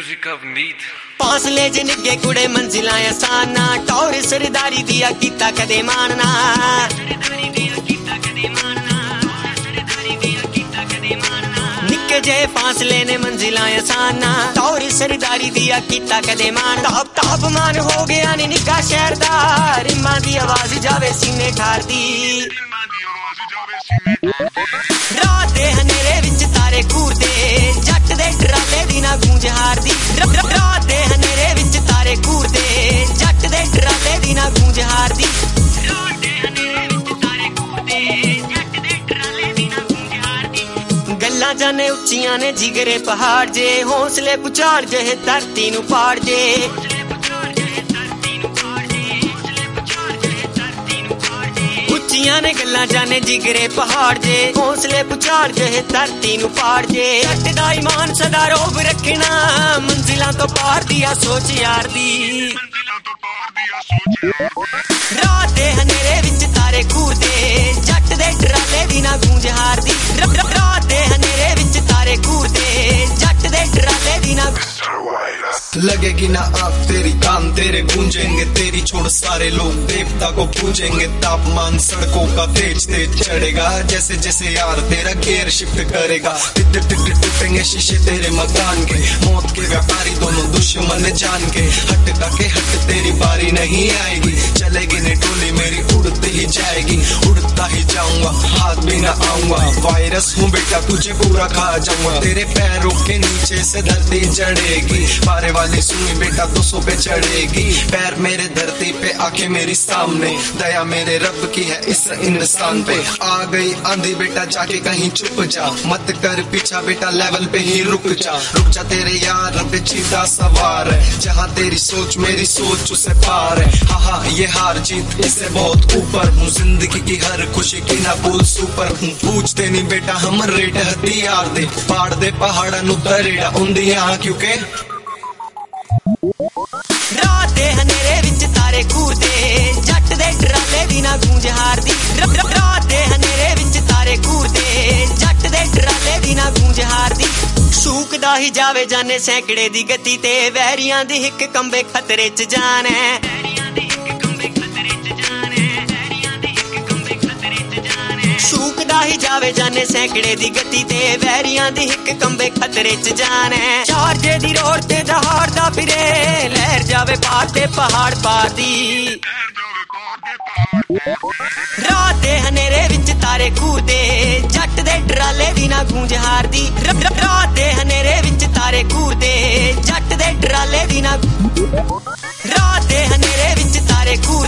music of need फासले च निगे कुड़े मंजिलां आसाना टौर सरदारी दिया कीता कदे मानना निके जे फासले ने मंजिलां आसाना टौर सरदारी दिया कीता कदे मान तापमान हो गया नी निका शहर दा रिम्मा दी आवाज जावे सीने ठार दी रात दे हनेरे विच तारे घूरदे जट दे डराले दी ना गूंज हारदी रात दे हनेरे विच तारे घूरदे जट दे डराले दी ना गूंज हारदी रात दे हनेरे विच तारे घूरदे जट दे डराले दी ना गूंज हारदी गल्लां जाने उच्चियां ने जिगरे पहाड़ जे हौसले पुचाड़ जे धरती नू पाड़ जे ने गल्लां जाने जिगरे पहाड़ जे हौसले पुचाड़ जे धरती नू पाड़ जे जट दा ईमान सदा रोब रखना मंजिलां तो पार दिया सोच यार दी रात दे हनेरे विच तारे घूरदे जट दे डराले दी ना गूंज हारदी रात दे हनेरे विच तारे घूरदे जट दे डराले दी ना लगेगी ना आग तेरी कान तेरे गूंजेंगे तेरी छोड़ सारे लोग देवता को पूजेंगे तापमान सड़कों का तेज तेज चढ़ेगा जैसे जैसे यार तेरा गियर शिफ्ट करेगा टूटेंगे शीशे तेरे मकान के मौत के व्यापारी दोनों दुश्मन जान के हट के हट तेरी बारी नहीं आएगी चलेगी ने टोली मेरी उड़ती ही जाएगी उड़ता ही जाऊंगा हाथ भी ना आऊंगा वायरस हूँ बेटा तुझे पूरा खा जाऊंगा तेरे पैरों के नीचे से धरती चढ़ेगी पारे वाली सुनी बेटा 200 पे चढ़ेगी पैर मेरे धरती पे आंखें मेरी सामने दया मेरे रब की है इस इंसान पे आ गई आंधी बेटा जाके कहीं चुप जा मत कर पीछा बेटा लेवल पे ही रुक जा तेरे यार पे चीता सवार है जहाँ तेरी सोच मेरी सोच उसे पार है हाँ ये हार जीत इससे बहुत ऊपर हूँ जिंदगी की हर खुशी की ना भूल सुपर हूँ पूछते नहीं बेटा हम रेट हथियार दे पाड़ दे पहाड़ा नु तरेड़ा उंदियां क्योंकि रात दे हनेरे विच तारे घूरदे जट दे डराले दी ना गूंज हारदी रात दे हनेरे विच तारे घूरदे जट दे डराले दी ना गूंज हारदी सूकदा ही जावे जाने सैकड़े दी गति ते वैरियां दी हिक कंबे खतरे च जान है सूकदा ही जावे जाने सैकड़े दी गति ते वैरियां दी हिक कंबे खतरे च जान है चार्जे दी रोड ते दहाड़दा फिरे लहर जावे पार ते पहाड़ पार दी रात दे हनेरे विच तारे घूरदे जट दे डराले दी ना गूंज हारदी रात दे हनेरे विच तारे घूरदे जट दे डराले दी ना रात दे हनेरे विच तारे घूरदे